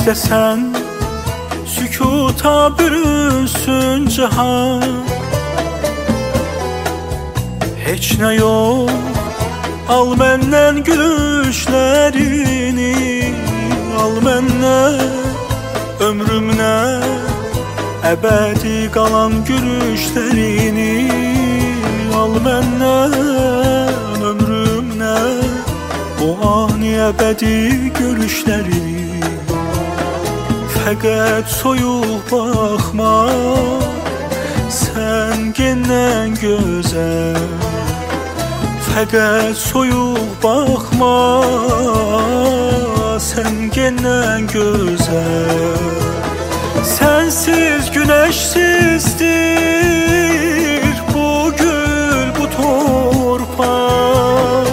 İstəsən sükuta bürünsün cihan. Heç nə yox, al məndən gülüşlərini, al məndən ömrümlə əbədi qalan gülüşlərini, al məndən ömrümlə o ani əbədi görüşlərini. Fəqət soyuq baxma, sən gendən gözəl. Fəqət soyuq baxma, sən gendən gözəl. Sənsiz günəşsizdir bu gül, bu torpaq.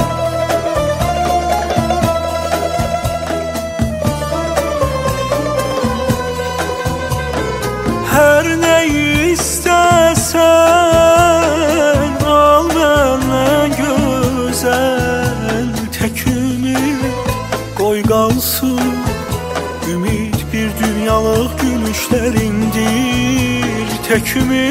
Hər nə istəsən al məndən gözəl. Tək ümid qoy qalsın, ümid bir dünyalıq gülüşlərindir. Tək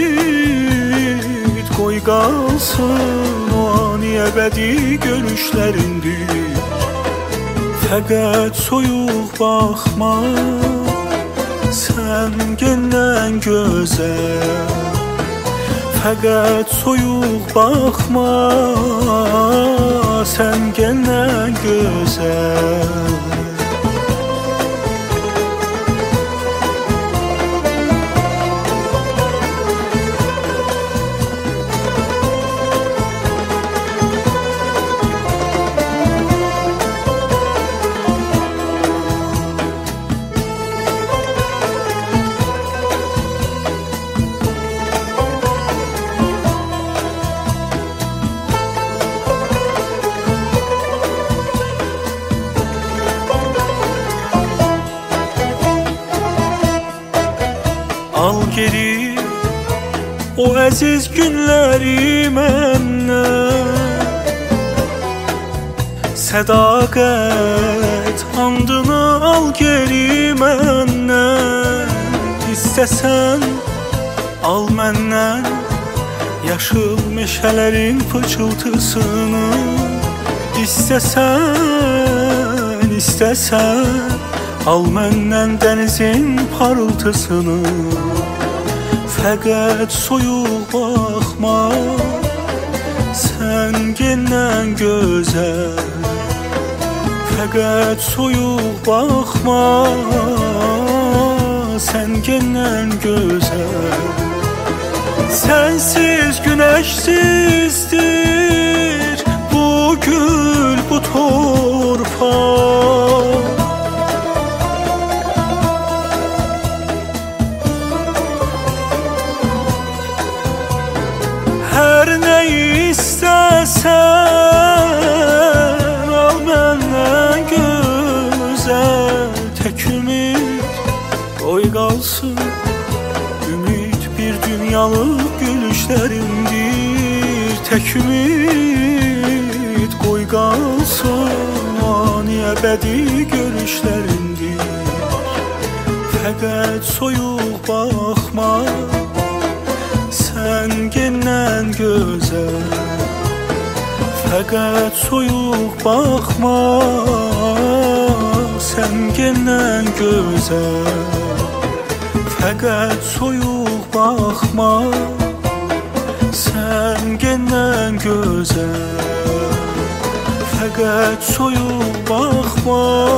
ümid qoy qalsın, o ani əbədi görüşlərindir. Fəqət soyuq baxma, sən gendən gözəl. Fəqət soyuq baxma, sən gendən gözəl. Al geri o əziz günləri məndən, sədaqət andını al geri məndən. İstəsən al məndən yaşıl meşələrin pıçıltısını. İstəsən al məndən dənizin parıltısını. Fəqət soyuq baxma, sən gendən gözəl. Fəqət soyuq baxma, sən gendən gözəl. Sənsiz günəşsizdir bu gül, bu torpaq. Hər nə istəsən al məndən gözəl. Tək ümid qoy qalsın, ümid bir dünyalıq gülüşlərindir. Tək ümid qoy qalsın, ani əbədi görüşlərindir. Fəqət soyuq baxma, sən gendən gözəl. Fəqət soyuq baxma, sən gendən gözəl. Fəqət soyuq baxma, sən gendən gözəl. Fəqət soyuq baxma,